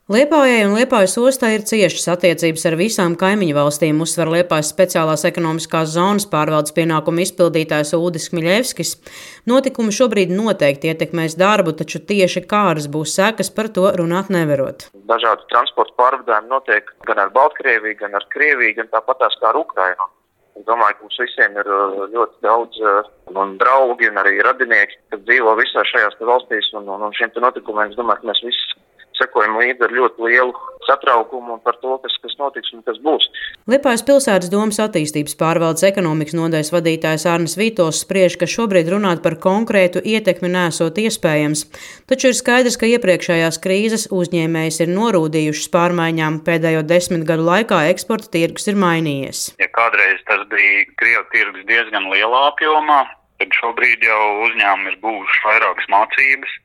Liepājai un Liepājas ostai ir ciešas attiecības ar visām kaimiņu valstīm, uzsver Liepājas speciālās ekonomiskās zonas pārvaldes pienākumu izpildītājs Uldis Kmiļevskis. Notikumi šobrīd noteikti ietekmēs darbu, taču tieši kādas būs sekas, par to runāt nevarot. Dažādi transporta pārvadājumi notiek gan ar Baltkrieviju, gan ar Krieviju, gan tāpatās kā ar Ukrainu. Es domāju, ka mums visiem ir ļoti daudz draugi un arī radinieki, kas dzīvo visās šajās valstīs un šiem notikumiem. Es domāju, ka mēs visi sekojam līdzi ar ļoti lielu satraukumu par to, kas notiks un kas būs. Liepājas pilsētas domas attīstības pārvaldes ekonomikas nodaļas vadītājs Arnis Vītols spriež, ka šobrīd runāt par konkrētu ietekmi nesot iespējams. Taču ir skaidrs, ka iepriekšējās krīzes uzņēmējs ir norūdījušas pārmaiņām. Pēdējo 10 gadu laikā eksporta tirgus ir mainījies. Ja kādreiz tas bija Krievu tirgus diezgan lielā apjomā, tad šobrīd jau uzņēmumi ir guvuši vairākas mācības.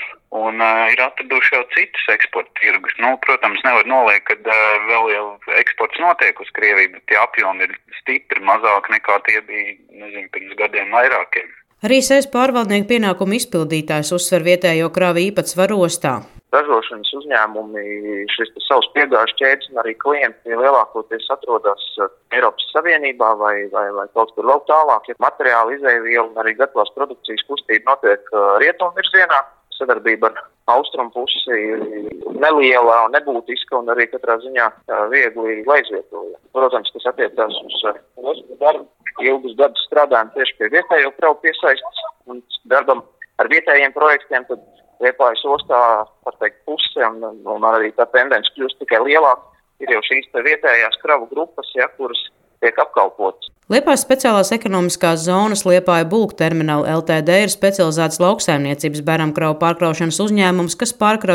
Un ir atraduši jau citus eksporta tirgus. Protams, nevar noliekt, ka vēl jau eksports notiek uz Krieviju, bet tie apjomi ir stipri mazāk nekā tie bija, pirms gadiem vairākiem. Arī SES pārvaldnieku pienākumu izpildītājs uzsver vietējo kravu īpatsvaru ostā. Ražošanas uzņēmumi, šis savs piegāžu ķēdes un arī klienti lielākoties atrodas Eiropas Savienībā vai kaut kur vēl tālāk. Materiāli, izēvielu un arī gatavās produkcijas kustība notiek rietumu virzienā. Sadarbība ar austrumu pusi neliela un nebūtiska un arī katrā ziņā viegli aizvietoja. Protams, kas attiecās uz darbu. Ilgus gadus strādājam tieši pie vietējo kravu piesaistes un darbam ar vietējiem projektiem, tad Liepājas ostā, puse un arī tā tendence kļūst tikai lielāka. Ir jau šīs vietējās kravu grupas, kuras tiek apkalpotas. Liepājas speciālās ekonomiskās zonas Liepāja bulku termināla Ltd ir specializēts lauksaimniecības beramkravu pārkraušanas uzņēmums, kas pārkrauj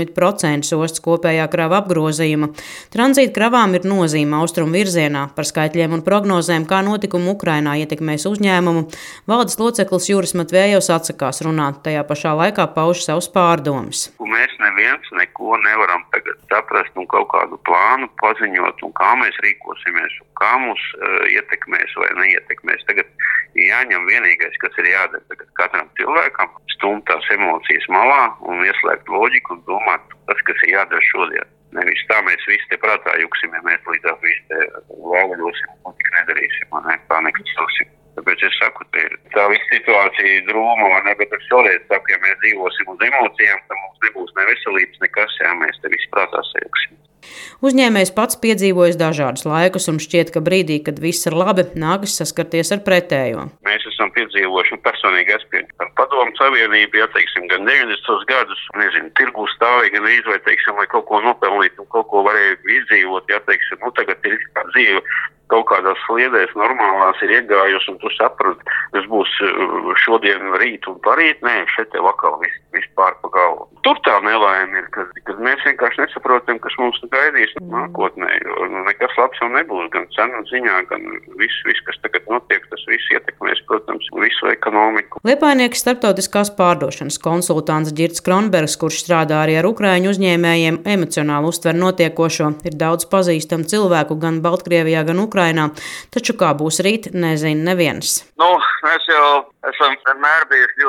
30% ostas kopējā krava apgrozījuma. Tranzīta kravām ir nozīme austrumu virzienā. Par skaitļiem un prognozēm, kā notikumu Ukrainā ietekmēs uzņēmumu, valdes loceklis Juris Matvējevs atsakās runāt, tajā pašā laikā pauž savus pārdomas. Mēs neviens neko nevaram tagad saprast un kaut kādu plānu paziņot, un kā mēs rīkosimies, un kā mūs ietekmēs vai neietekmēs. Tagad jāņem vienīgais, kas ir jādara tagad katram cilvēkam, stumt tās emocijas malā un ieslēgt loģiku un domāt, tas, kas ir jādara šodien. Nevis tā mēs visi te prātā juksim, ja mēs līdz visi te lauļosim un tik nedarīsim, tā nekļūsim. Tāpēc es saku, tā visa situācija drūma, bet es šoreiz saku, ja mēs dzīvosim uz emocijām, tad mums nebūs ne veselības, nekas, mēs te visi prātā sajuksim. Uzņēmējs pats piedzīvojis dažādus laikus un šķiet, ka brīdī, kad viss ir labi, nākas saskarties ar pretējo. Mēs esam piedzīvojuši personīgi ar Padomu Savienību, gan 90. gadus, tirgū stāvīgi, gan vai kaut ko nopelnīt un kaut ko varēja izdzīvot, tagad ir kā dzīve. Kaut kādās sliedēs normālās ir iegājusi un tu saproti, tas būs šodien, rīt un parīt, šeit te vakar viss pār pa galvu. Tur tā nelaime ir, kad mēs vienkārši nesaprotam, kas mums gaidīs nākotnē, jo nekas labs jau nebūs, gan cenu ziņā, gan viss, kas tagad notiek, tas viss ietekmēs, protams, visu ekonomiku. Liepājnieks starptautiskās pārdošanas konsultants Ģirds Kronbergs, kurš strādā arī ar ukraiņu uzņēmējiem, emocionāli uztver notiekošo. Ir daudz pazīstamu cilvēku gan Baltkrievijā, gan Ukrainā, taču kā būs rīt, nezina neviens. Mēs jau esam vienmēr bijuši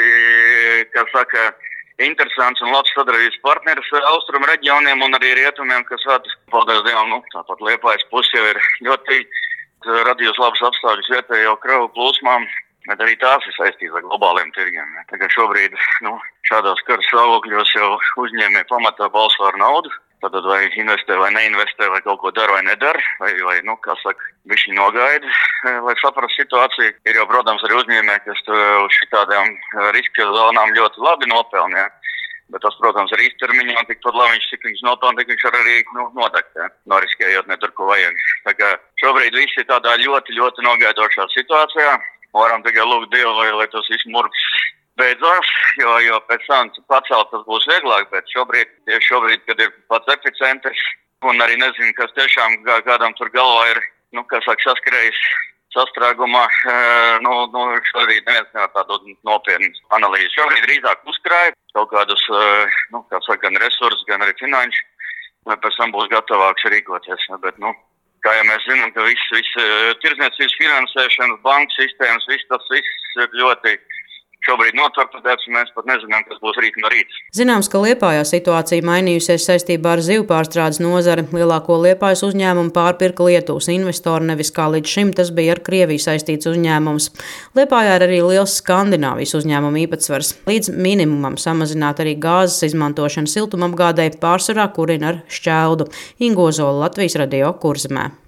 ļoti, interesants un labs sadarbības partneris austrumu reģioniem un arī rietumiem, kas paldies Dievam, tāpat Liepājas pusi jau ir ļoti radījusi labus apstākļus vietējo kravu plūsmām, bet arī tās ir saistītas ar globāliem tirgiem. Tagad šobrīd šādos kara stāvokļos jau uzņēmēji pamatā balso ar naudu. Tātad vai investē vai neinvestē, vai kaut ko dara vai nedara, vai bišķi nogaida, lai saprastu situāciju. Ir jau, protams, arī uzņēmēji, kas uz šitādām riska zonām ļoti labi nopelna, bet tas, protams, ir īstermiņā, un tikpat labi cik viņš nopelna, tik viņš arī nodegt, noriskējot ne tur, ko vajag. Tā kā šobrīd visi ir tādā ļoti, ļoti nogaidošā situācijā. Varam tikai lūgt Dievu, lai tas viss murgs beidzās, jo pēc tam pacelt tas būs vieglāk, bet šobrīd, kad ir pats epicentrs, un arī nezinu, kas tiešām kādam tur galvā ir, saskrējis sastrēgumā, šobrīd neviens nevar tādu nopietnu analīzi. Šobrīd drīzāk uzkrāja kaut kādus, gan resursus, gan arī finanšu, lai pēc tam būs gatavāks rīkoties, bet, kā jau mēs zinām, ka viss tirdzniecības finansēšanas, banku sistēmas, viss ir ļoti šobrīd notorpedēts, un mēs pat nezinām, kas būs rīt no rīta. Zināms, ka Liepājā situācija mainījusies saistībā ar zivpārstrādes nozari. Lielāko Liepājas uzņēmumu pārpirka Lietuvas investori, nevis kā līdz šim tas bija ar Krieviju saistīts uzņēmums. Liepājā ir arī liels Skandināvijas uzņēmumu īpatsvars. Līdz minimumam samazināt arī gāzes izmantošanu siltumapgādē, pārsvarā kurina ar šķeldu. Inga Ozola, Latvijas Radio, Kurzemē.